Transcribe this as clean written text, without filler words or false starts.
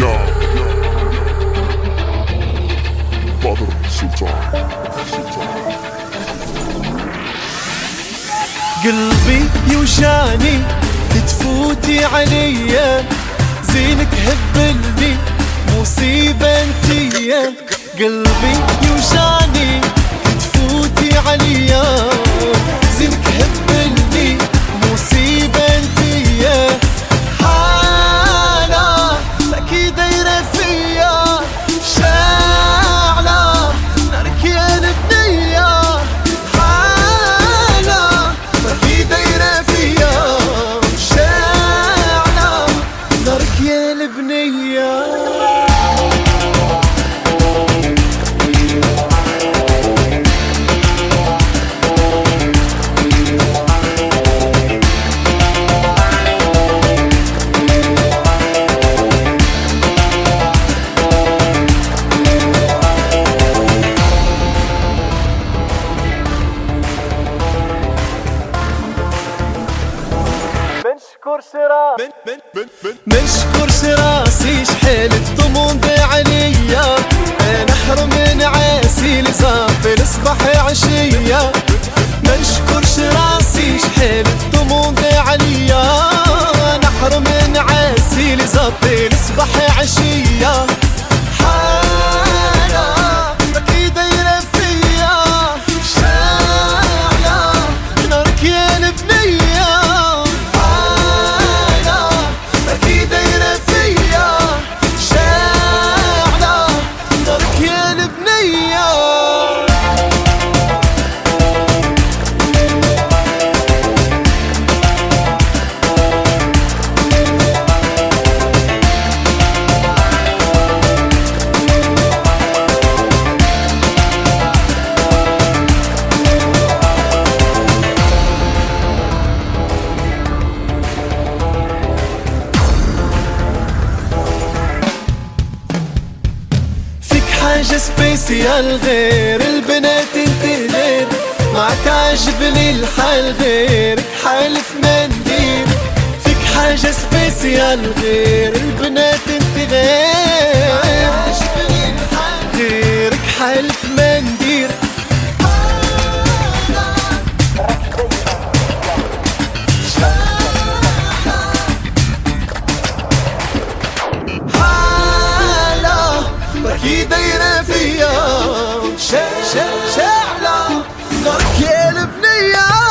بدر سلطان. قلبي يوجعني تفوتي عليا، زينك هبلني مصيبة انتيا. قلبي يوجعني تفوتي عليا، زينك هبلني مصيبة انتيا. حالة اكيد دايرة فيا، شاعلة نارك يا البنية. حالة اكيد دايرة فيا، شاعلة نارك يا البنية. منشكرش راسي شحال الطموض عليا، انا حرم من عاسي لزافي الصباح عشية. منشكرش راسي شحال الطموض عليا، انا حرم من عاسي لزافي الصباح عشية. حالة اكيد دايرة فيا، شاعلة نارك يا البنية. حاجة سبيسيال غير البنات انت غير، معك عجبني الحال غيرك حالف ما ندير. فيك حاجة سبيسيال غير البنات انت غير، عجبني الحال غيرك حالف ما ندير. اكيد دايرة فيا، شاعلة نارك يا البنية.